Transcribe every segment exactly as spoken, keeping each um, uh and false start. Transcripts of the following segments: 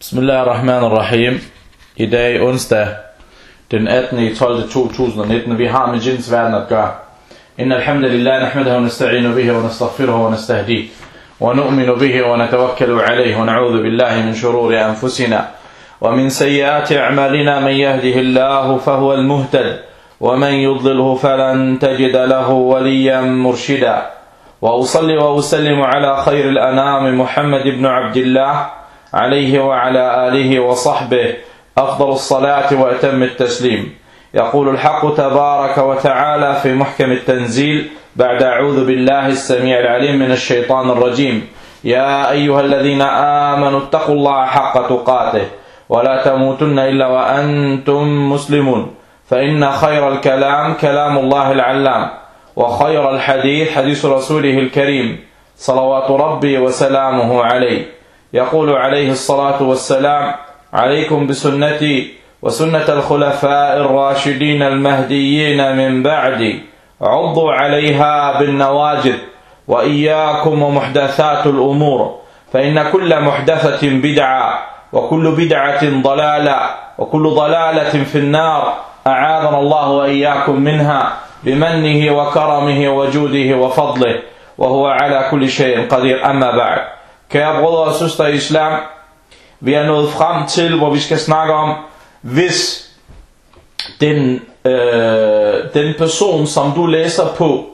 Bismillahirrahmanirrahim. I dag onsdag den attende tolvte to tusind og nitten. Vi har med jinns verden at gøre. Inna alhamdulillah nahmaduhu wa nasta'inu bihi wa nastaghfiruhu wa nastahdihi wa nu'minu bihi wa natawakkalu alayhi wa na'udhu billahi min shururi anfusina wa min sayyiati a'malina. Man yahdihillahu fahuwa al-muhtad wa man yudlilhu falan tajida lahu waliyan murshida. Wa usalli wa usallimu ala khayril anami Muhammad ibn Abdillah عليه وعلى آله وصحبه أفضل الصلاة وأتم التسليم. يقول الحق تبارك وتعالى في محكم التنزيل بعد أعوذ بالله السميع العليم من الشيطان الرجيم: يا أيها الذين آمنوا اتقوا الله حق تقاته ولا تموتن إلا وأنتم مسلمون، فإن خير الكلام كلام الله العلام، وخير الحديث حديث رسوله الكريم صلوات ربي وسلامه عليه. يقول عليه الصلاة والسلام: عليكم بسنتي وسنة الخلفاء الراشدين المهديين من بعدي، عضوا عليها بالنواجذ، وإياكم ومحدثات الأمور، فإن كل محدثة بدعة وكل بدعة ضلالة وكل ضلالة في النار، أعاذنا الله وإياكم منها بمنه وكرمه وجوده وفضله، وهو على كل شيء قدير. أما بعد. Kære brødre og søstre i islam, vi er nået frem til, hvor vi skal snakke om, hvis den, øh, den person, som du læser på,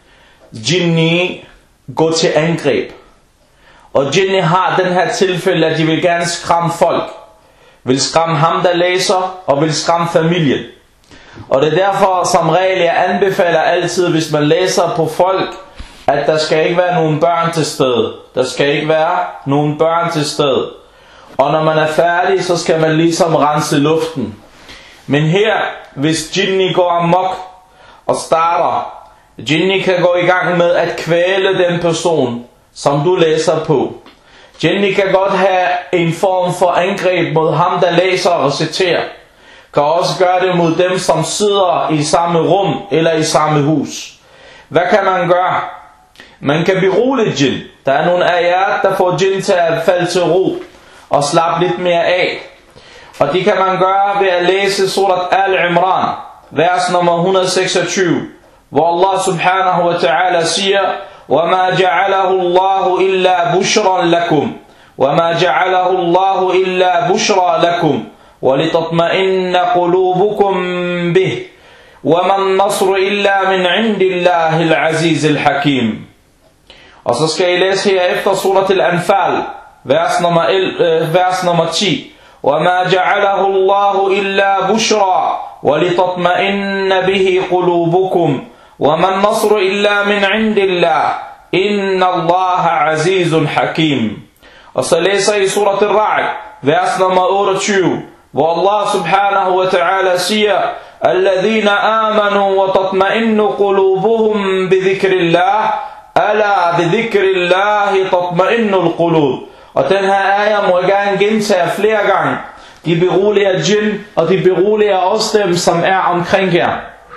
jinni, går til angreb. Og jinni har den her tilfælde, at de vil gerne skræmme folk. Vil skræmme ham, der læser, og vil skræmme familien. Og det er derfor, som regel, jeg anbefaler altid, hvis man læser på folk, at der skal ikke være nogen børn til stede. Der skal ikke være nogen børn til stede. Og når man er færdig, så skal man ligesom rense luften. Men her, hvis jinni går amok og starter, jinni kan gå i gang med at kvæle den person, som du læser på. Jinni kan godt have en form for angreb mod ham, der læser og reciterer. Kan også gøre det mod dem, som sidder i samme rum eller i samme hus. Hvad kan man gøre? Man kan berolige jinn. Der er nogle ayat, der får jinn til at falde til ro og slappe lidt mere af. Og det kan man gøre ved at læse surat Al-Imran, vers nummer et hundrede og seksogtyve, hvor Allah subhanahu wa ta'ala siger: وَمَا جَعَلَهُ اللَّهُ إِلَّا بُشْرًا لَكُمْ وَمَا جَعَلَهُ اللَّهُ إِلَّا بُشْرًا لَكُمْ وَلِتَطْمَئِنَّ قُلُوبُكُمْ بِهِ وَمَا النَّصْرُ إِلَّا مِنْ عِنْدِ اللَّهِ الْعَزِيزِ الْحَكِيمِ. Og så skal I læse herefter surat Al-Anfal, vers nummer, øh, vers nummer ti. وَمَا جَعَلَهُ اللَّهُ إِلَّا بُشْرًا وَلِتَطْمَئِنَّ بِهِ قُلُوبُكُمْ وَمَا النَّصْرُ إِلَّا مِنْ عِنْدِ اللَّهِ إِنَّ اللَّهَ عَزِيزٌ حَكِيمٌ. Og så læser I surat Al-Ra'd, vers nummer otteogtyve, hvor Allah subhanahu wa ta'ala siger: الَّذِينَ آمَنُوا وَتَطْمَئِنُّ قُلُوبُهُمْ بِذِكْرِ اللَّهِ Ala bi dhikrillahi tatma'innul qulub. Og den her ayah må jeg gerne gentage flere gange. De beroliger jinn, og de beroliger også dem, som er omkring jer.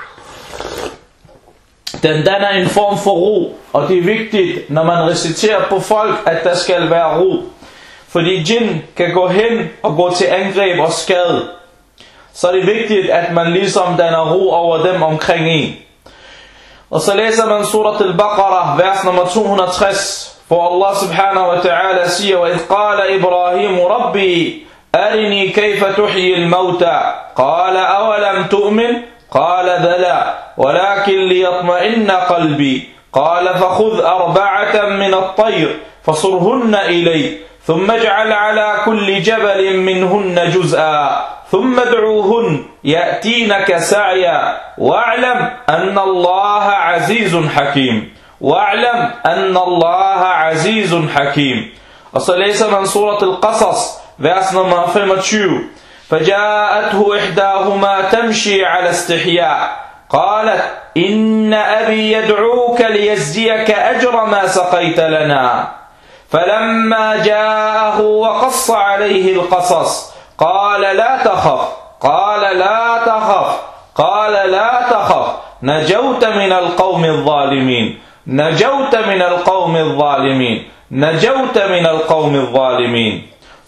Den danner en form for ro, og det er vigtigt, når man reciterer på folk, at der skal være ro. Fordi jinn kan gå hen og gå til angreb og skade. Så er det vigtigt, at man ligesom danner ro over dem omkring en. Og så læser man surat Al-Baqarah, vers nummer to hundrede og tres, hvor Allah subhanahu wa ta'ala siger: وَإِذْ قَالَ إِبْرَاهِيمُ رَبِّي أَرِنِي كَيْفَ تُحْيِي الْمَوْتَى قَالَ أَوَلَمْ تُؤْمِنْ قَالَ بَلَى وَلَكِنْ لِيَطْمَئِنَّ قَلْبِي قَالَ فَخُذْ أَرْبَعَةً مِنَ الطَّيْرِ فَصُرْهُنَّ إِلَيْكَ ثُمَّ اجْعَلْ عَلَى كُلِّ جَبَلٍ مِّنْهُنَّ جُزْءًا ثم ادعوهن يأتينك سعيا واعلم أن الله عزيز حكيم واعلم أن الله عزيز حكيم. Og så læser man surat Al-Qasas, vers nummer femogtyve. فجاءته إحداهما تمشي على استحياء قالت إن أبي يدعوك ليجزيك أجر ما سقيت لنا فلما جاءه وقص عليه القصص قال لا تخف قال لا تخف قال لا تخف نجوت من القوم الظالمين نجوت من القوم الظالمين نجوت من القوم الظالمين.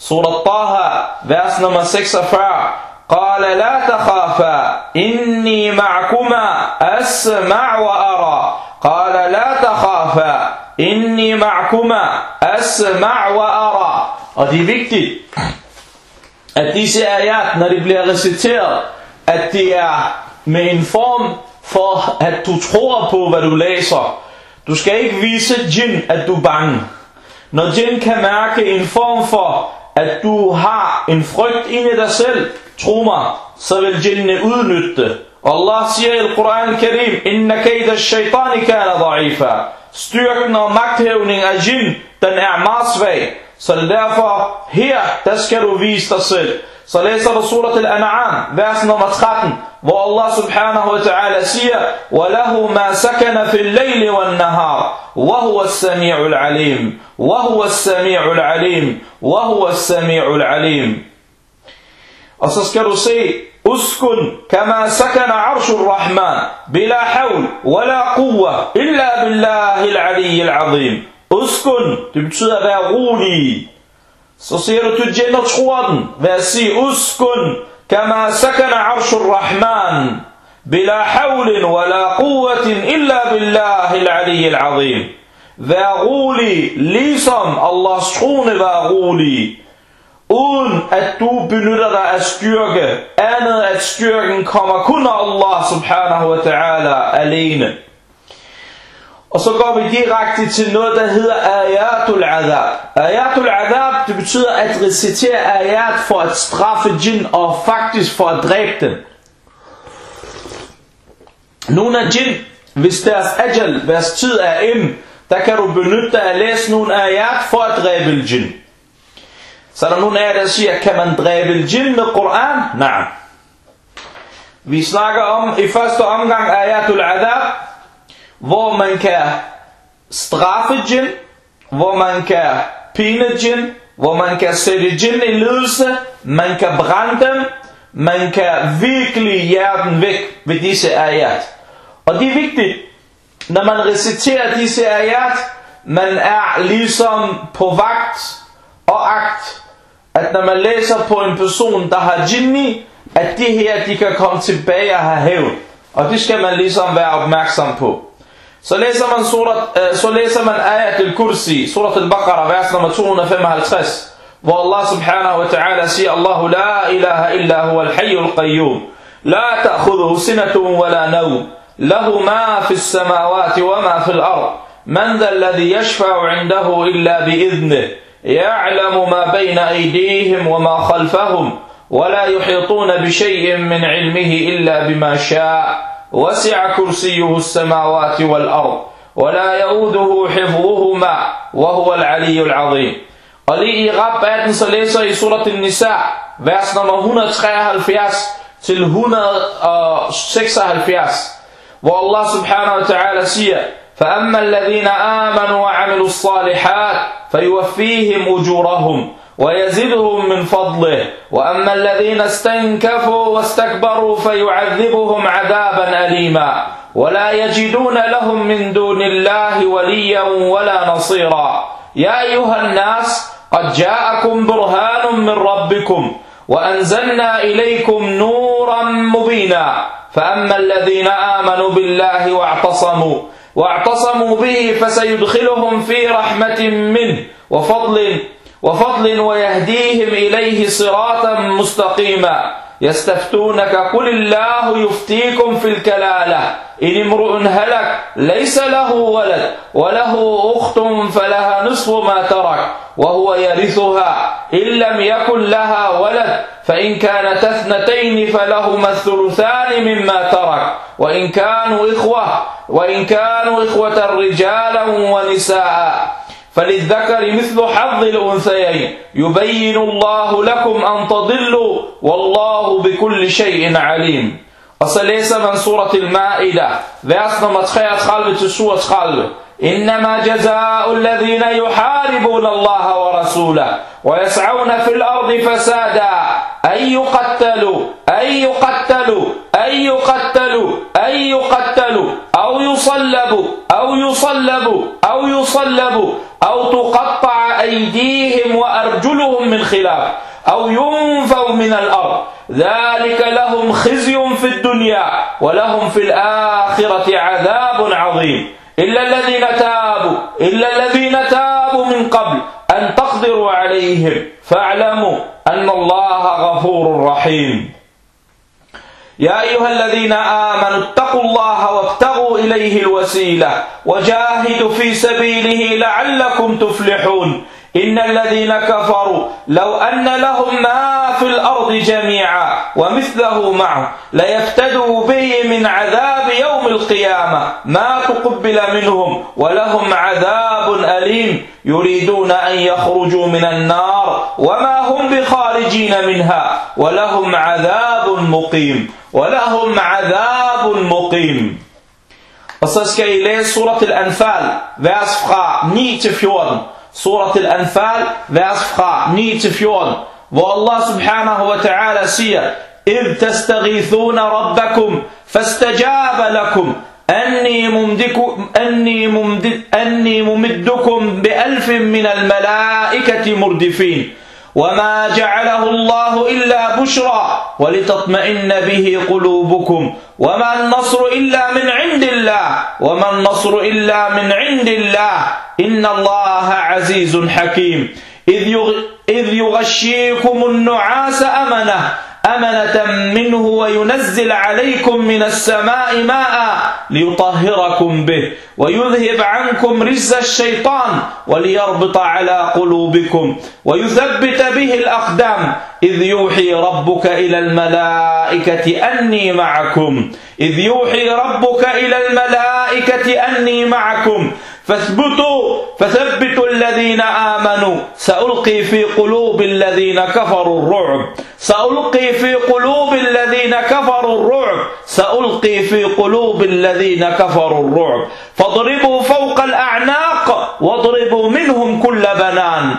Surat Taha, vers nummer seksogfyrre. قال لا تخافا إني معكما أسمع وأرى. قال لا تخافا إني معكما أسمع وأرى. Og det er vigtigt, at disse ayat, når de bliver reciteret, at det er med en form for, at du tror på, hvad du læser. Du skal ikke vise jinn, at du er bange. Når jinn kan mærke en form for, at du har en frygt inde i dig selv, tro mig, så vil jinnene udnytte det. Allah siger i Al-Quran al-Karim, Inna kayda ash-shaytani kana da'ifa. Styrken og magthævning af jinn, den er meget svag. Så det er derfor, her, der skal du vise dig selv. Så læser du surat al-An'am, vers nummer tretten, hvor Allah subhanahu wa ta'ala siger, وَلَهُ مَا سَكَنَ فِي اللَّيْلِ وَالنَّهَارِ وَهُوَ السَّمِيعُ الْعَلِيمُ وَهُوَ السَّمِيعُ الْعَلِيمُ وَهُوَ السَّمِيعُ الْعَلِيمُ. Og så skal du se, uskun kama sakana arshur rahman bila hawl wala quwwa illa billahi al-ali al-azim. Uskun, det betyder at være rolig. Så siger du til jinn og tror den, ved at sige uskun kama sakana arshur rahman bila hawl wala quwwatin illa billahi al-ali al-azim. Vær rolig, ligesom Allahs trone var rolig, uden at du benytter dig af styrke, andet at styrken kommer kun af Allah subhanahu wa ta'ala alene. Og så går vi direkte til noget, der hedder ayatul adab. Ayatul adab, det betyder at recitere ayat for at straffe jinn og faktisk for at dræbe dem. Nogle af jinn, hvis deres ajal, deres tid er ind, der kan du benytte dig at læse nogle ayat for at dræbe jinn. Så er der nogle af jer, der siger, kan man dræbe jinn med Koran? Nej. Vi snakker om i første omgang ayatul adab, hvor man kan straffe jinn, hvor man kan pine jinn, hvor man kan sætte jinn i lidelse, man kan brænde dem, man kan virkelig jære den væk ved disse ayat. Og det er vigtigt, når man reciterer disse ayat, man er ligesom på vagt og agt, at når man læser på en person, der har jinni, at det her, de kan komme tilbage og have hævn. Og det skal man ligesom være opmærksom på. Så læser man, surat, øh, så læser man ayat al-Kursi, surat al-Baqarah, vers nummer to hundrede og femoghalvtreds, hvor Allah subhanahu wa ta'ala siger, Allahu la ilaha illa huwa al-hayyul qayyum, la ta'khudhuhu sinatun wa la nawm, lahu ma fi as-samawati wa ma fi al-ard, man dha alladhi yashfa'u 'indahu illa bi'idhnihi, يعلم ما بين أيديهم وما خلفهم ولا يحيطون بشيء من علمه إلا بما شاء وسع كرسيه السماوات والأرض ولا يؤوده حفظهما وهو العلي العظيم. Og lige i rabatten så læser I surat al-Nisa, vers nummer et hundrede og treoghalvfjerds til et hundrede og seksoghalvfjerds, hvor Allah subhanahu wa ta'ala siger, فأما الذين آمنوا وعملوا الصالحات فيوفيهم أجورهم ويزدهم من فضله وأما الذين استنكفوا واستكبروا فيعذبهم عذابا أليما ولا يجدون لهم من دون الله وليا ولا نصيرا. يا أيها الناس قد جاءكم برهان من ربكم وأنزلنا إليكم نورا مبينا فأما الذين آمنوا بالله واعتصموا واعتصموا به فسيدخلهم في رحمة منه وفضل وفضل ويهديهم إليه صراطا مستقيما. يستفتونك قل الله يفتيكم في الكلالة إن امرؤ هلك ليس له ولد وله أخت فلها نصف ما ترك وهو يرثها إن لم يكن لها ولد فإن كانت اثنتين فلهما الثلثان مما ترك وإن كانوا إخوة وإن كانوا إخوة رجالا ونساء فللذكر مثل حظ الأنثيين يبين الله لكم أن تضلوا والله بكل شيء عليم. Og så læser man surat al-Ma'ida, vers nummer treogtredive til syvogtredive. إنما جزاء الذين يحاربون الله ورسوله ويسعون في الأرض فسادا أن يقتلوا أن يقتلوا أن يقتلوا أن يقتلوا أو يصلبوا أو يصلبوا أو يصلبوا أو تقطع أيديهم وأرجلهم من خلاف أو ينفوا من الأرض ذلك لهم خزي في الدنيا ولهم في الآخرة عذاب عظيم إلا الذين تابوا إلا الذين تابوا من قبل أن تقدروا عليهم فاعلموا أن الله غفور رحيم. يا أيها الذين آمنوا اتقوا الله وابتغوا إليه الوسيلة وجاهدوا في سبيله لعلكم تفلحون. إن الذين كفروا لو أن لهم ما في الأرض جميعا ومثله معه ليفتدوا به من عذاب يوم القيامة ما تقبل منهم ولهم عذاب أليم يريدون أن يخرجوا من النار وما هم بخارجين منها ولهم عذاب مقيم ولهم عذاب مقيم. Og så skal I læse Surat al-Anfal, vers fra ni til fjorten. Surat al-Anfal, vers fra ni til fjorten, hvor Allah subhanahu wa ta'ala siger: إذ تستغيثون ربكم فاستجاب لكم أني ممدكم أني ممد أني ممدكم بألف من الملائكة مردفين وما جعله الله إلا بشرى ولتطمئن به قلوبكم وما النصر إلا من عند الله وما النصر إلا من عند الله إن الله عزيز حكيم. إذ يغشيكم النعاس أمنة أمنة منه وينزل عليكم من السماء ماء ليطهركم به ويذهب عنكم رجز الشيطان وليربط على قلوبكم ويثبت به الأقدام. إذ يوحي ربك إلى الملائكة أني معكم إذ يوحي ربك إلى الملائكة أني معكم فاثبتوا فثبتوا الذين آمنوا سألقي في قلوب الذين كفروا الرعب سألقي في قلوب الذين كفروا الرعب سألقي في قلوب الذين كفروا الرعب فاضربوا فوق الأعناق واضربوا منهم كل بنان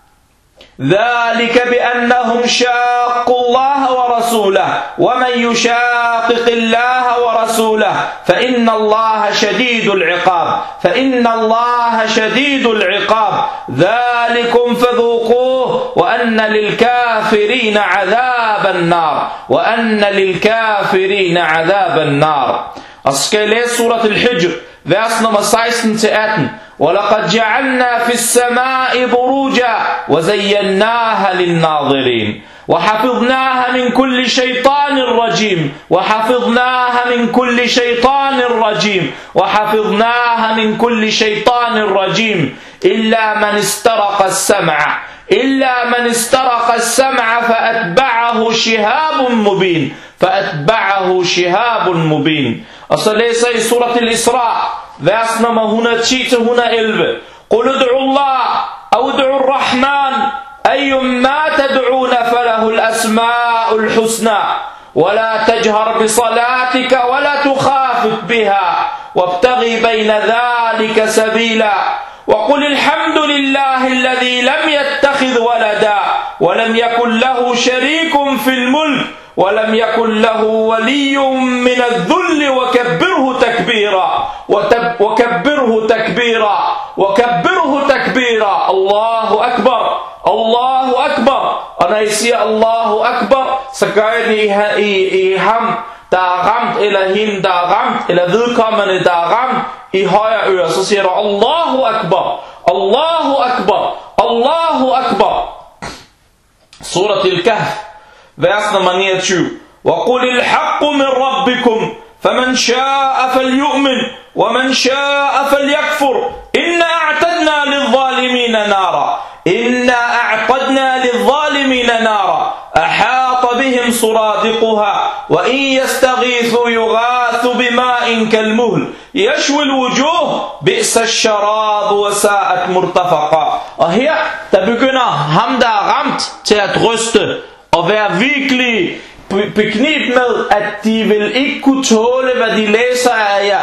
ذلك بأنهم شاقوا الله ورسوله ومن يشاقق الله ورسوله فإن الله شديد العقاب فإن الله شديد العقاب ذلكم فذوقوه وأن للكافرين عذاب النار وأن للكافرين عذاب النار. Og så skal jeg læse surat al-Hijr, vers nummer seksten til atten. وَلَقَدْ جَعَلْنَا فِي السَّمَاءِ بُرُوجًا وَزَيَّنَّاهَا لِلنَّاظِرِينَ وحفظناها من كل شيطان رجيم وحفظناها من كل شيطان رجيم وحفظناها من كل شيطان رجيم إلا من استرق السمع إلا من استرق السمع فأتبعه شهاب مبين فأتبعه شهاب مبين. Og så læser I surat al-Isra, vers nummer et hundrede og ti til et hundrede og elleve. قل ادعوا الله أو ادعوا الرحمن أيما تدعون فله الأسماء الحسنى ولا تجهر بصلاتك ولا تخافت بها وابتغي بين ذلك سبيلا وقل الحمد لله الذي لم يتخذ ولدا ولم يكن له شريك في الملك ولم يكن له ولي من الذل وكبره تكبيرا وكبره تكبيرا وكبره تكبيرا. الله أكبر الله أكبر. Og når I siger Allahu Akbar, så gør I det i, i ham, der er ramt, eller hende, der er ramt, eller vedkommende, der er ramt i højre øre. Så siger du Allahu Akbar, Allahu Akbar, Allahu Akbar. Surat al-Kahf, vers nummer niogtyve. وَقُلِ الْحَقُّ مِنْ رَبِّكُمْ فَمَنْ شَاءَ فَلْيُؤْمِنْ وَمَنْ شَاءَ فَلْيَكْفُرْ إِنَّا أَعْتَدْنَا لِلظَّالِمِينَ نَارًا إِنَّا أَعْتَدْنَا لِلظَّالِمِينَ نَارًا أَحَاطَ بِهِمْ سُرَادِقُهَا وَإِنْ يَسْتَغِيثُوا يُغَاثُوا بِمَاءٍ كَالْمُهْلِ يَشْوِي الْوُجُوهَ بِئْسَ الشَّرَابُ وَسَاءَتْ مُرْتَفَقًا. Og her, der begynder ham, der er ramt, til at ryste og være virkelig beknibt med, at de vil ikke kunne tåle, hvad de læser af jer.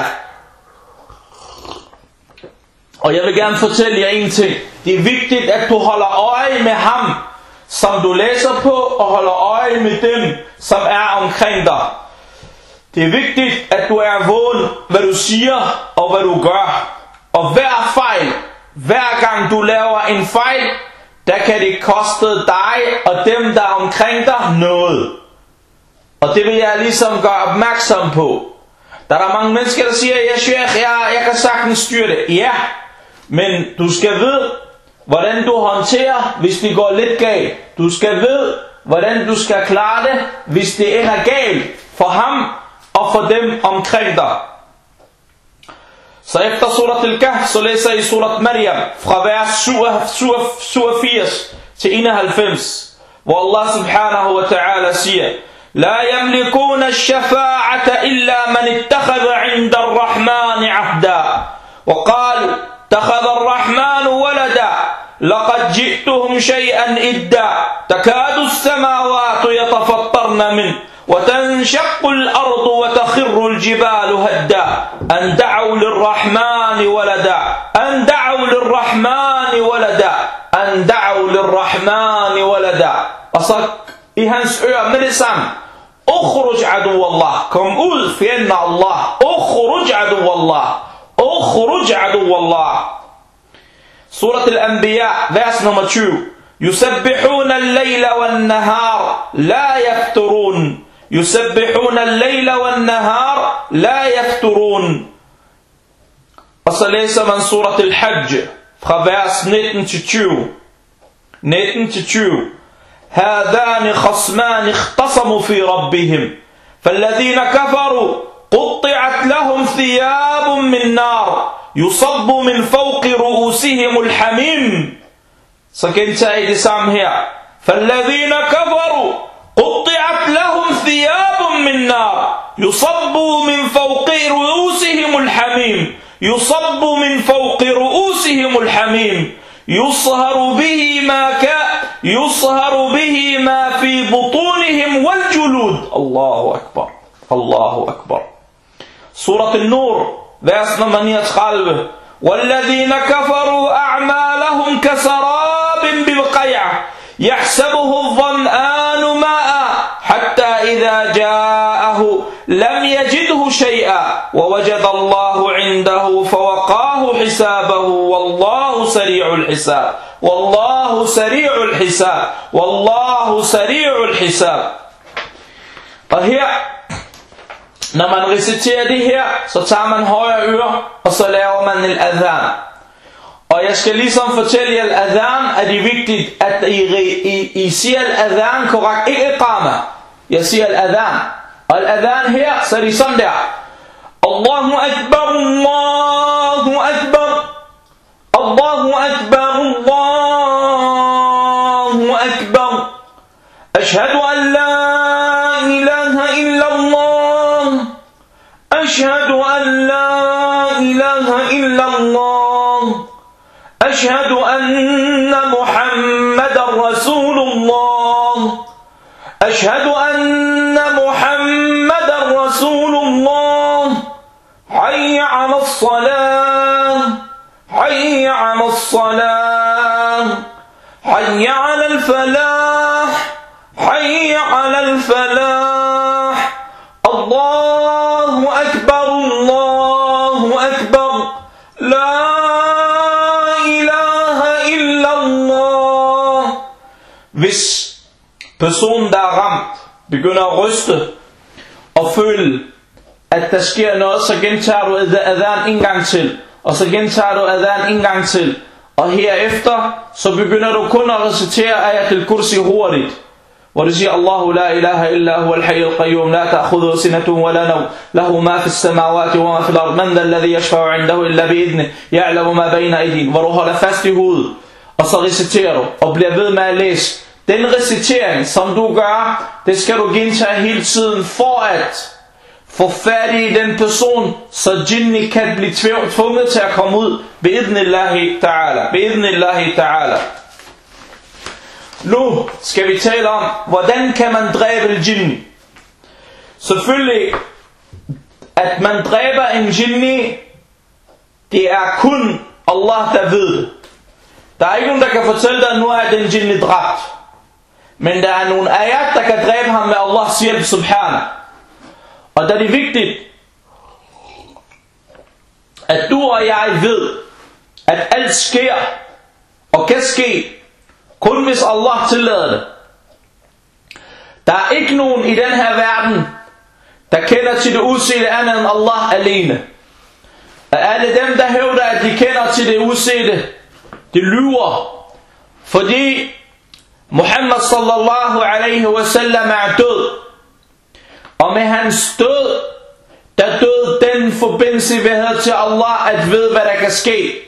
Og jeg vil gerne fortælle jer en ting. Det er vigtigt, at du holder øje med ham, som du læser på, og holder øje med dem, som er omkring dig. Det er vigtigt, at du er vågen, hvad du siger og hvad du gør. Og hver fejl, hver gang du laver en fejl, der kan det koste dig og dem, der er omkring dig, noget. Og det vil jeg ligesom gøre opmærksom på. Der er der mange mennesker, der siger, ja, sheikh, jeg, jeg kan sagtens styre det. Ja, men du skal vide, hvordan du håndterer, hvis det går lidt galt. Du skal vide, hvordan du skal klare det, hvis det ender galt for ham og for dem omkring dig. Så efter surat al-Kahf, så læser I surat Maryam fra vers syvogfirs til enoghalvfems, hvor Allah subhanahu wa ta'ala siger: لا يملكون الشفاعة إلا من اتخذ عند الرحمن عهدا وقال اتخذ الرحمن ولدا لقد جئتهم شيئا إدا تكاد السماوات يتفطرن منه وتنشق الأرض وتخر الجبال هدا أن دعوا للرحمن ولدا أن دعوا للرحمن ولدا أن دعوا للرحمن ولدا. Og så i hans ører med det samme: اخرج عدو الله, kom ud fjenden af Allah. اخرج عدو الله, اخرج عدو الله. Surat al-Anbiya, vers nummer tyve. يسبحون الليل والنهار لا يفترون, يسبحون الليل والنهار لا يفترون. Og så læser man surat al-Hajj fra vers nitten til tyve. nitten til tyve. هذان خصمان اختصموا في ربهم فالذين كفروا قطعت لهم ثياب من نار يصب من فوق رؤوسهم الحميم. Så gentager I det samme her. فالذين كفروا قطعت لهم ثياب من نار يصب من فوق رؤوسهم الحميم يصب من فوق رؤوسهم الحميم يصهر به ما كان يصهر به ما في بطونهم والجلود. الله أكبر, الله أكبر. سورة النور vers nummer niogtredive. والذين كفروا أعمالهم كسراب بالقيع يحسبه الظمآن ماء حتى إذا جاءه لم يجده شيئا ووجد الله عنده فوقاه حسابه والله سريع الحساب والله سريع الحساب والله سريع الحساب. Og her, når man reciterer det her, så tager man højre øre, og så laver man en adhan. Og jeg skal ligesom fortælle jer, at adhan er det vigtigt, at I, I, I siger adhan korrekt, ikke iqama. Jeg siger adhan. Og adhan her, så er det sådan der: Allahu Akbar, Allahu Akbar, Allahu Akbar, Allahu Akbar, Ashhadu an la ilaha illa Allah, Ashhadu an la ilaha illa Allah, Ashhadu anna Muhammadan Rasulullah, Ashhadu anna Muhammadan Rasulullah, Hayya ala as-salah, Hayya ala as-salah, Hayya ala al-falah, Hayya ala al-falah. Allahu Akbar, Allahu Akbar, La ilaha illa Allah. Hvis personen, der er ramt, begynder at ryste og føle, at der sker noget, så gentager du adhan en gang til, og så gentager du adhan en gang til, og herefter så begynder du kun at recitere ayat al-kursi hurtigt, hvor du siger: Allahu la ilaha illa huwa al-hayy al-qayyum la ta'khudhuhu sinatun wa la nawm lahu ma fi as-samawati wa ma fi al-ard man dhal ladhi yashfa'u 'indahu illa bi idhnihi ya'lamu ma bayna aydihim. Hvor du holder fast i hovedet, og så reciterer du og bliver ved med at læse. Den recitering, som du gør, det skal du gentage hele tiden for at få fat i den person, så jinni kan blive tvunget til at komme ud. Bi'idhnillahi ta'ala, bi'idhnillahi ta'ala. Nu skal vi tale om, hvordan kan man dræbe jinni. Selvfølgelig, at man dræber en jinni, det er kun Allah, der ved det. Der er ikke nogen, der kan fortælle dig, at nu er den jinni dræbt. Men der er nogle ayat, der kan dræbe ham med Allahs hjælp, subhanahu. Og der er det vigtigt, at du og jeg ved, at alt sker og kan ske, kun hvis Allah tillader det. Der er ikke nogen i den her verden, der kender til det udsete andet end Allah alene. Af alle dem, der hævder, at de kender til det udsete, de lyver. Fordi Muhammad sallallahu alaihi wasallam er død. Og med hans død, der død den forbindelse, vi havde til Allah, at ved, hvad der kan ske.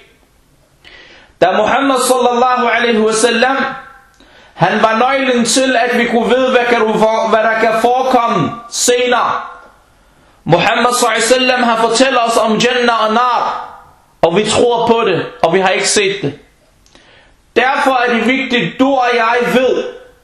Da Muhammad sallallahu alaihi wasallam, han var nøglen til, at vi kunne vide, hvad, kan, hvad der kan forekomme senere. Muhammad sallallahu alaihi wasallam, han fortæller os om Jannah og Nar, og vi tror på det, og vi har ikke set det. Derfor er det vigtigt, du og jeg ved,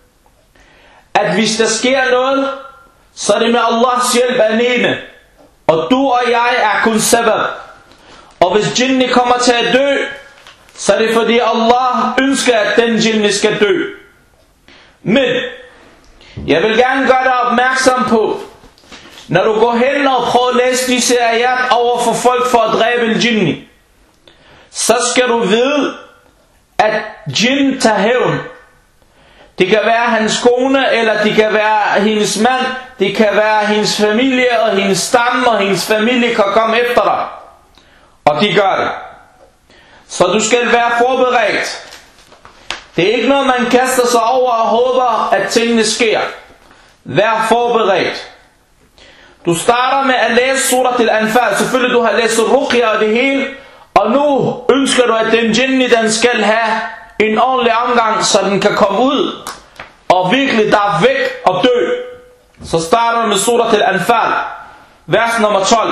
at hvis der sker noget, så er det med Allahs hjælp alene. Og du og jeg er kun sabab. Og hvis jinni kommer til at dø, så er det fordi Allah ønsker, at den jinni skal dø. Men jeg vil gerne gøre dig opmærksom på, når du går hen og prøver at læse disse ayat over for folk for at dræbe en jinni, så skal du vide, at jinn tager hævn. Det kan være hans kone, eller det kan være hendes mand, det kan være hendes familie, og hendes stamme, og hendes familie kan komme efter dig. Og de gør det. Så du skal være forberedt. Det er ikke noget, man kaster sig over og håber, at tingene sker. Vær forberedt. Du starter med at læse surat al-Anfal. Selvfølgelig du har læst Ruqya og det hele. Og nu ønsker du, at den jinni, den skal have en ordentlig omgang, så den kan komme ud og virkelig der væk og dø. Så starter du med surat al-Anfal, vers nummer tolv,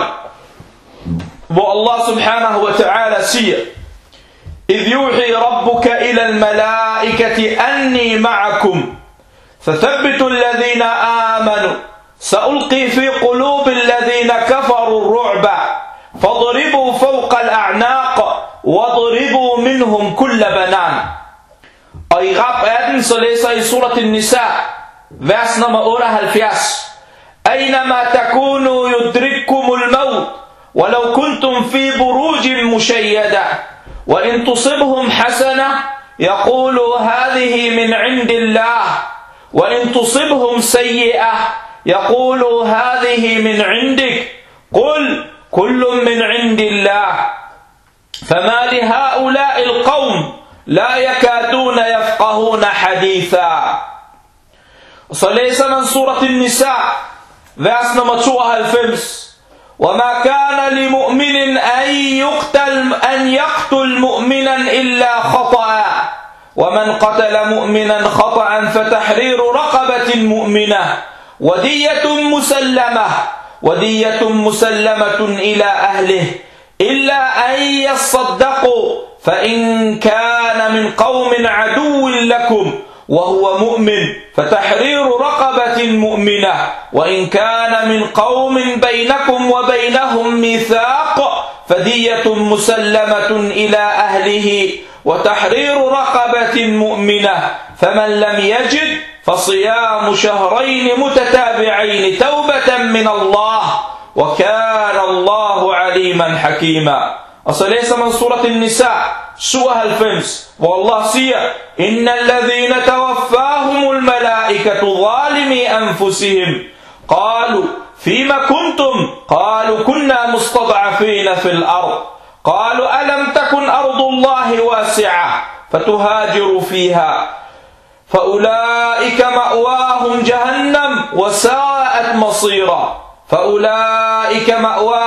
hvor Allah subhanahu wa ta'ala siger: إذ يوحي ربك إلى الملائكة أني معكم فثبتوا الذين آمنوا سألقي في قلوب الذين كفروا الرعب فاضربوا فوق الأعناق واضربوا منهم كل بنان. Og i rap atten så læser I surat al-Nisa, vers nummer otteoghalvfjerds: أينما تكونوا يدرككم الموت ولو كنتم في بروج مشيدة وإن تصبهم حسنة يقولوا هذه من عند الله وإن تصبهم سيئة يقولوا هذه من عندك قل كل من عند الله فما لهؤلاء القوم لا يكادون يفقهون حديثا. Så læser man surat al-Nisa, vers nummer tooghalvfems: وما كان لمؤمن أن يقتل أن يقتل مؤمنا إلا خطأ ومن قتل مؤمنا خطأ فتحرير رقبة مؤمنة ودية مسلمة ودية مسلمة إلى أهله إلا أن يصدقوا فإن كان من قوم عدو لكم وهو مؤمن فتحرير رقبة مؤمنة وإن كان من قوم بينكم وبينهم ميثاق فدية مسلمة إلى أهله وتحرير رقبة مؤمنة فمن لم يجد فصيام شهرين متتابعين توبة من الله وكان الله عليما حكيما. Og så læser man surat al-Nisa, syvoghalvfems, hvor Allah siger: إن الذين توفاهم الملائكة ظالمي أنفسهم قالوا فيما كنتم قالوا كنا مستضعفين في الأرض قالوا ألم تكن أرض الله واسعة فتهاجروا فيها فأولئك مأواهم جهنم وساءت مصيرا فأولئك مأوا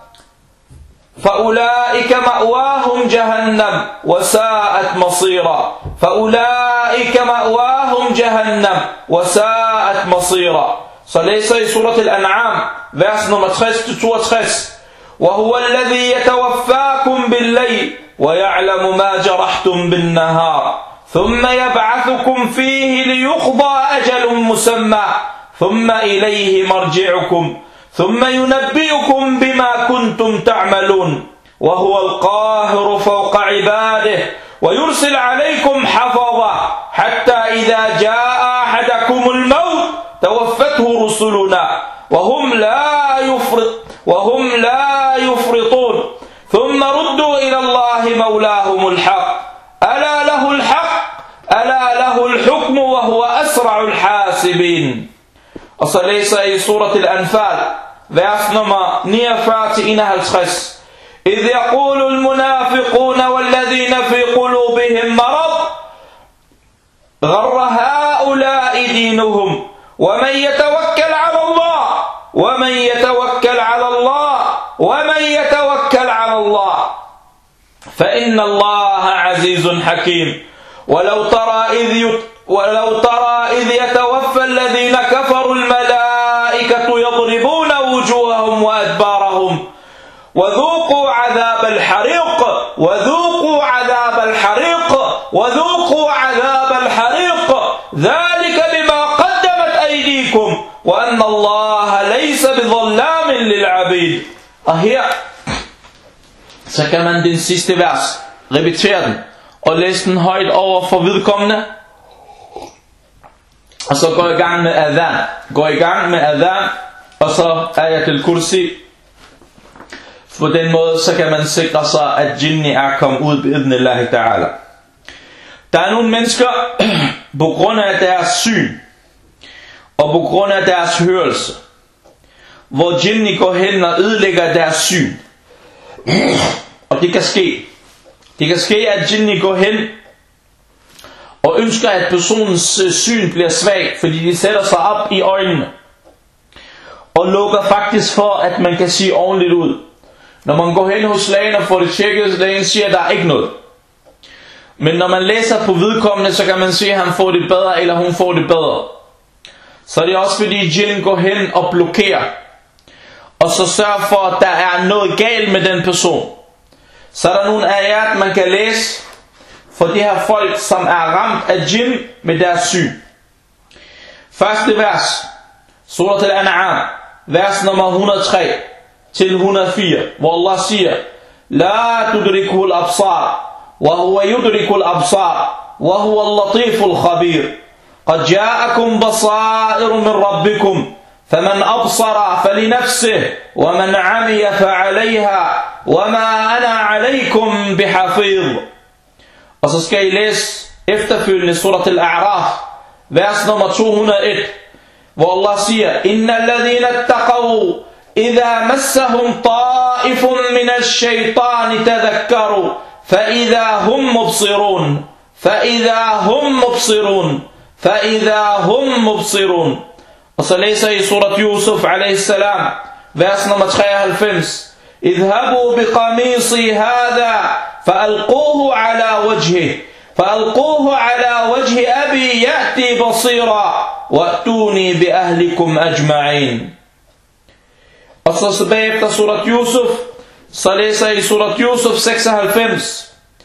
فأولئك مأواهم جهنم وساءت مصيرا فأولئك مأواهم جهنم وساءت مصيرا. Så læser I surat al-An'am, vers nummer tres til toogtres: وهو الذي يتوفاكم بالليل ويعلم ما جرحتم بالنهار ثم يبعثكم فيه ليقضى أجل مسمى ثم إليه مرجعكم ثم ينبئكم بما كنتم تعملون وهو القاهر فوق عباده ويرسل عليكم حفظا حتى إذا جاء أحدكم الموت توفته رسلنا وهم لا يفرط وهم لا يفرطون ثم ردوا إلى الله مولاهم الحق ألا له الحق ألا له الحكم وهو أسرع الحاسبين. Og så læser I surat al-Anfal, vers nummer niogfyrre til enoghalvtreds. إذ يقول المنافقون والذين في قلوبهم مرض غر هؤلاء دينهم ومن يتوكل على الله ومن يتوكل على الله ومن يتوكل على الله فإن الله عزيز حكيم. ولو ترى إذ يت ولو ترى إذ يتوفى الذين كفروا الملائكة يضربون وجوههم وأدبارهم وذوقوا عذاب الحريق وذوقوا عذاب الحريق وذوقوا عذاب الحريق ذلك بما قدمت أيديكم وأن الله ليس بظلام للعبيد. Og her så kan man den sidste vers repetere den og læse den højt over for vedkommende, og så gå i gang med adhan, gå i gang med adhan, og så ayatul kursi. På den måde så kan man sikre sig, at jinni er kommet ud bi'idhnillahi ta'ala. Der er nogle mennesker på grund af deres syn og på grund af deres hørelse, hvor jinni går hen og ødelægger deres syn. Og det kan ske. Det kan ske, at jinni går hen og ønsker, at personens syn bliver svagt, fordi de sætter sig op i øjnene og lukker faktisk for, at man kan se ordentligt ud. Når man går hen hos lægen og får det tjekket, så lægen siger, at der er ikke noget. Men når man læser på vedkommende, så kan man se, at han får det bedre, eller hun får det bedre. Så det er også fordi djinn går hen og blokerer, og så sørger for, at der er noget galt med den person. Så er der nogle ayat, man kan læse for de her folk, som er ramt af djinn med deres syn. Første vers, surat al-An'am, vers nummer et hundrede og tre til et hundrede og fire, hvor Allah siger: La tudriku al-absar, wa huwa yudriku al-absar, wa huwa al-latif al-khabir. قد جاءكم بصائر من ربكم فمن أبصر فلنفسه ومن عمي فعليها وما أنا عليكم بحفيظ. Og så skal I læse efterfølgende surat al-A'raf, vers nummer to hundrede og et, hvor Allah siger: Inna alladhina attaqaw idha massahum ta'ifun min ash-shaytani tadhakkaru fa idha hum mubsirun fa idha hum mubsirun فَإِذَا هُمْ مُبْصِرُونَ. Og så læser I surat Yusuf alaihi salam, vers nummer treoghalvfems. اذهبوا بقميصي هذا فألقوه على وجهه فألقوه على وجه أبي يأتي بصيرا وأتوني بأهلكم أجمعين. Og så bagefter surat Yusuf, så læser I surat Yusuf seksoghalvfems.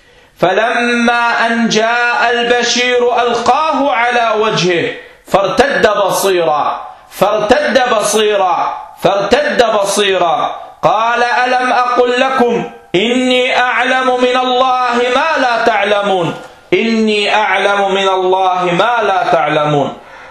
فلما أن جاء البشير ألقاه على وجهه فارتد بصيرا فارتد بصيرا فارتد بصيرا قال ألم أقل لكم إني أعلم من الله ما لا تعلمون إني أعلم من الله ما لا تعلمون.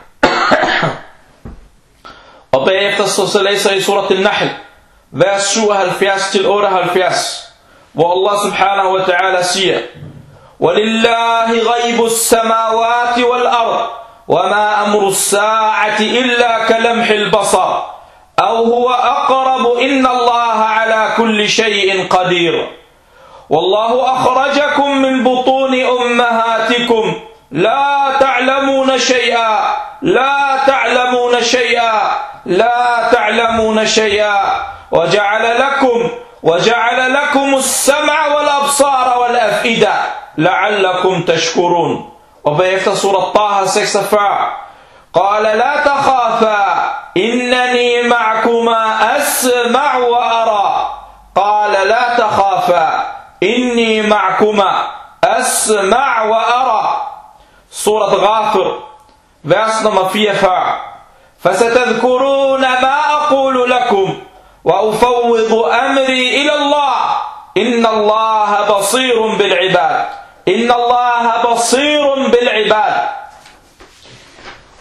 Og bagefter så læser I surat al-Nahl, vers syvoghalvfjerds til otteoghalvfjerds, hvor Allah subhanahu wa ta'ala siger: وَلِلَّهِ غَيْبُ السَّمَاوَاتِ وَالْأَرْضِ وَمَا أَمْرُ السَّاعَةِ إِلَّا كَلَمْحِ الْبَصَرِ أَوْ هُوَ أَقْرَبُ إِنَّ اللَّهَ عَلَى كُلِّ شَيْءٍ قَدِيرٌ وَاللَّهُ أَخْرَجَكُم مِّن بُطُونِ أُمَّهَاتِكُمْ لَا تَعْلَمُونَ شَيْئًا لَا تَعْلَمُونَ شَيْئًا لَا تَعْلَمُونَ شَيْئًا وَجَعَلَ لَكُمْ وَجَعَلَ لَكُمُ السَّمْعَ وَالْأَبْصَارَ وَالْأَفْئِدَةَ لَعَلَّكُمْ تَشْكُرُونَ. Og bagefter surat Taha seksogfyrre. قَالَ لَا تَخَافَا إِنَّنِي مَعْكُمَا أَسْمَعُ وَأَرَى قَالَ لَا تَخَافَا إِنِّي مَعْكُمَا أَسْمَعُ وَأَرَى. Surat Ghafir, vers nummer fireogfyrre. فَسَتَذْكُرُونَ مَا أَقُولُ لَكُمْ وَأُفَوِّضُ أَمْرِي إِلَى اللَّهِ إِنَّ اللَّهَ بَصِيرٌ بِالْعِبَادِ إِنَّ اللَّهَ بَصِيرٌ بِالْعِبَادِ.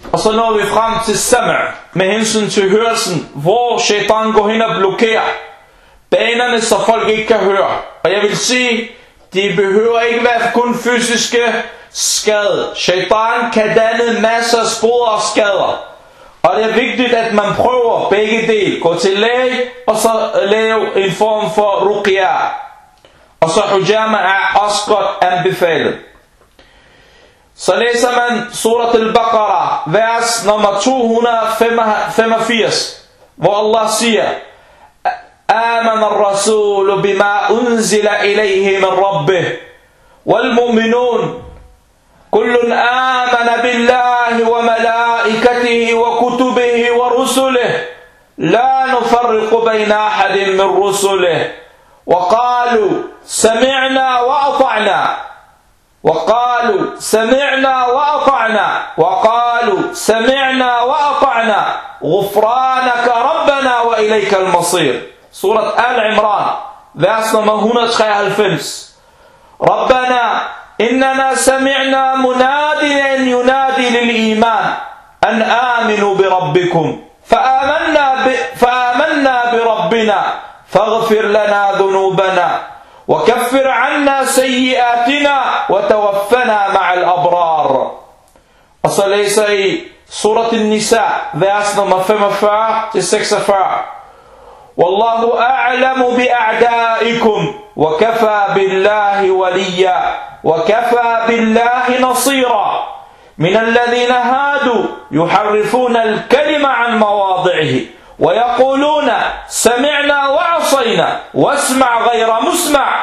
Og så når vi frem til sam' med hensyn til hørelsen, hvor shaitan går hen og blokerer banerne, så folk ikke kan høre. Og jeg vil sige, de behøver ikke være kun fysiske skade. Shaitan kan danne masser af spor og skader. Og det er vigtigt, at man prøver begge dele. Gå til læge, og så lave en form for ruqya. Og så hujama er også godt anbefalet. Så læser man surat al-Baqarah, vers nummer to hundrede og femogfirs, hvor Allah siger: آمن الرسول بما أنزل إليه من ربه والمؤمنون كل آمن بالله وملائكته وكتبه ورسله لا نفرق بين أحد من رسله وقالوا سمعنا وأطعنا وقالوا سمعنا وأطعنا وقالوا سمعنا وأطعنا غفرانك ربنا وإليك المصير. Surat Al-Imran, vers nummer et hundrede og treoghalvfems. Rabbana, innana sami'na munadiyan yunadi lil iman an aminu bi rabbikum fa'amanna bi fa'amanna bi rabbina faghfir lana dhunubana wa kaffir 'anna sayyi'atina wa tawaffana ma'al abrar. Og så læser I Surat An-Nisa, vers nummer femogfyrre til seksogfyrre. والله أعلم بأعدائكم وكفى بالله وليا وكفى بالله نصيرا من الذين هادوا يحرفون الكلم عن مواضعه ويقولون سمعنا وعصينا واسمع غير مسمع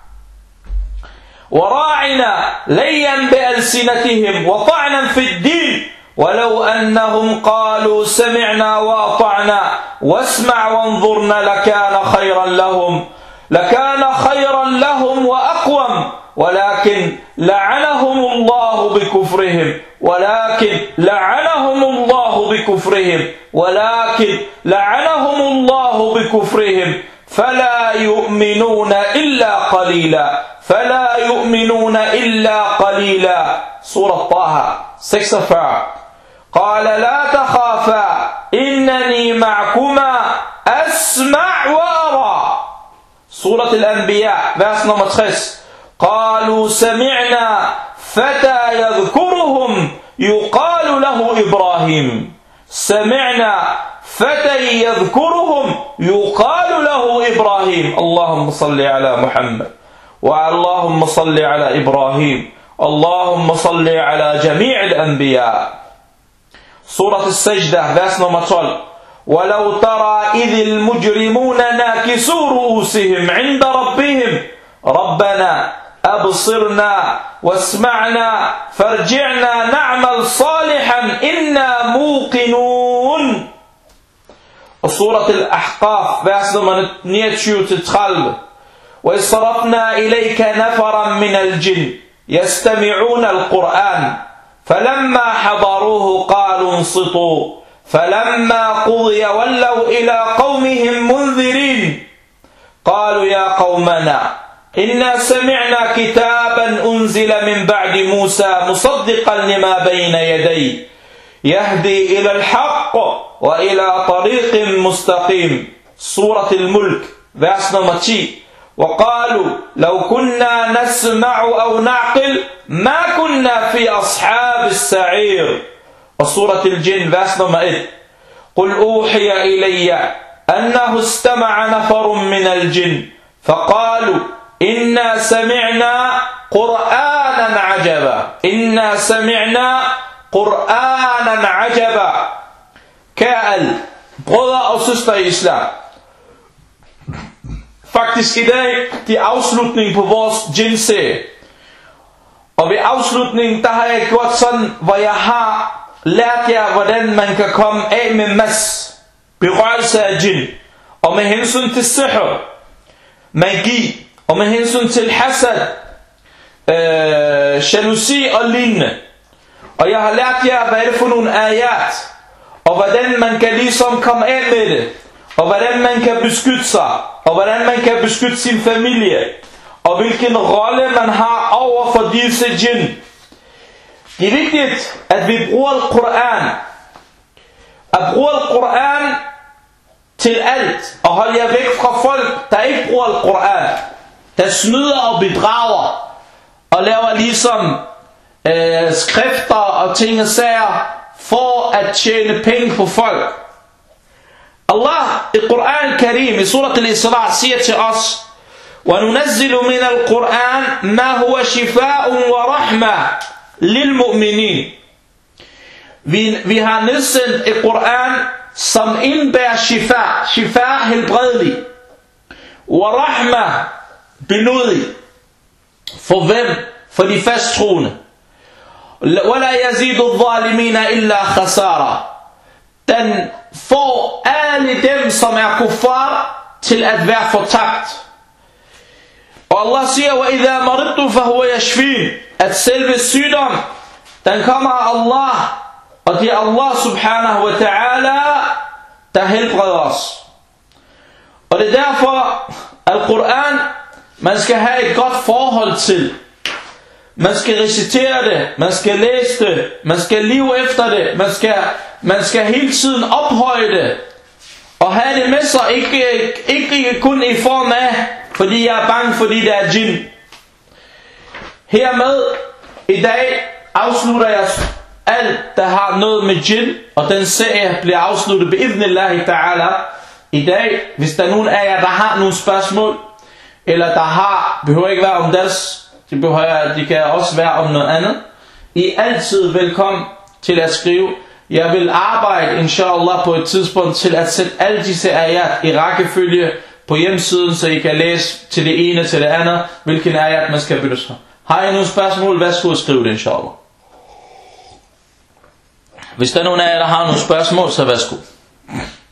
وراعنا ليا بألسنتهم وطعنا في الدين ولو أنهم قالوا سمعنا وأطعنا واسمع وانظرنا لكان خيرا لهم لكان خيرا لهم وأقوم ولكن لعنهم الله بكفرهم ولكن لعنهم الله بكفرهم ولكن لعنهم الله بكفرهم فلا يؤمنون إلا قليلا فلا يؤمنون إلا قليلا. سورة طه seksogfyrre. قال لا تخافا إنني معكما أسمع وأرى. سورة الأنبياء vers nummer tres. قالوا سمعنا فتى يذكرهم يقال له إبراهيم. سمعنا فتى يذكرهم يقال له إبراهيم. اللهم صل على محمد اللهم صل على إبراهيم اللهم صل على جميع الأنبياء. سورة السجدة vers nummer tolv. ولو ترى إذ المجرمون ناكسوا رؤوسهم عند ربهم ربنا أبصرنا واسمعنا فارجعنا نعمل صالحا إنا موقنون. سورة الأحقاف vers nummer niogtyve til tredive. وإذ صرفنا إليك نفرا من الجن يستمعون القرآن فلما حضروه قالوا انصتوا فلما قضي ولوا إلى قومهم منذرين قالوا يا قومنا إنا سمعنا كتابا أنزل من بعد موسى مصدقا لما بين يديه يهدي إلى الحق وإلى طريق مستقيم. سورة الملك vers nummer ti. وقالوا لو كنا نسمع أو نعقل ما كنا في أصحاب السعير. وسورة الجن vers nummer et. قل أوحي إلي أنه استمع نفر من الجن فقالوا إنا سمعنا قرآنا عجبا إنا سمعنا قرآنا عجبا. Kære alle brødre og søstre i islam, faktisk i dag, det er afslutningen på vores djinn-serie. Og ved afslutningen, der har jeg gjort sådan, hvor jeg har lært jer, hvordan man kan komme af med mas, berørelse af djinn. Og med hensyn til sihr, magi, og med hensyn til hasad, øh, jalousi og lignende. Og jeg har lært jer, hvad er det for nogle ayat, og hvordan man kan ligesom komme af med det, og hvordan man kan beskytte sig, og hvordan man kan beskytte sin familie, og hvilken rolle man har over for disse djinn. Det er vigtigt, at vi bruger Koran. At bruge Koran til alt. Og holde jer væk fra folk, der ikke bruger Koran. Der snyder og bedrager. Og laver ligesom øh, skrifter og ting og sager for at tjene penge på folk. Allah i Koran Karim i surat al-Isra siger til os: وَنُنَزِّلُ مِنَ الْقُرْآنِ مَا هُوَ شِفَاءٌ وَرَحْمَةٌ لِلْمُؤْمِنِينَ. Vi, vi har nedsendt et Koran, som indbærer shifa, shifa helbredelig, wa-rahma, benådig. For hvem? For de fasttroende. وَلَا يَزِيدُ الظَّالِمِينَ إِلَّا خَسَارًا. Den får alle dem, som er kuffar, til at være fortabt. Og Allah siger: وَإِذَا مَرِضْتُ فَهُوَ يَشْفِينَ. At selve sygdom, den kommer af Allah. Og det er Allah subhanahu wa ta'ala, der helbreder os. Og det er derfor, at Koran, man skal have et godt forhold til. Man skal recitere det, man skal læse det, man skal leve efter det, man skal, man skal hele tiden ophøje det. Og have det med sig, ikke, ikke kun i form af, fordi jeg er bange, fordi det er djinn. Hermed i dag afslutter jeg alt, der har noget med djinn, og den serie bliver afsluttet bi'idhnillahi ta'ala i dag. Hvis der er nogen af jer, der har nogle spørgsmål, eller der har, behøver ikke være om deres, de, behøver, de kan også være om noget andet. I er altid velkommen til at skrive. Jeg vil arbejde, inshallah, på et tidspunkt til at sætte alle disse ayat i rækkefølge på hjemmesiden, så I kan læse til det ene til det andet, hvilken ayat man skal benytte sig. Har I nogle spørgsmål, værsgo at skrive det, inshallah. Hvis der er nogen af jer, der har nogle spørgsmål, så værsgo.